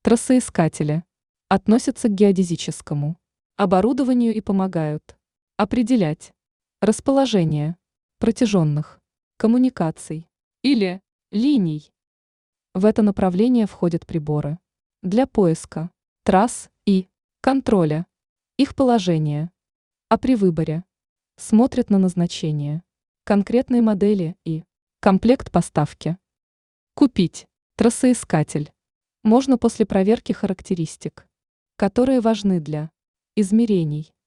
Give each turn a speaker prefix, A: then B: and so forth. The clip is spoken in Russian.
A: Трассоискатели относятся к геодезическому оборудованию и помогают определять расположение протяженных коммуникаций или линий. В это направление входят приборы для поиска трасс и контроля их положения, а при выборе смотрят на назначение конкретной модели и комплект поставки. Купить трассоискатель можно после проверки характеристик, которые важны для измерений.